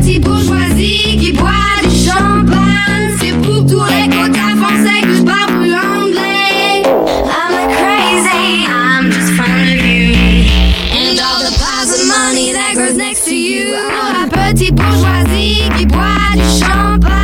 petite bourgeoisie qui boit du champagne. C'est pour tous les quotas français que je parle l'anglais. I'm not crazy, I'm just fond of you. And all the piles of money that grows next to you. Oh, la petite bourgeoisie qui boit du champagne.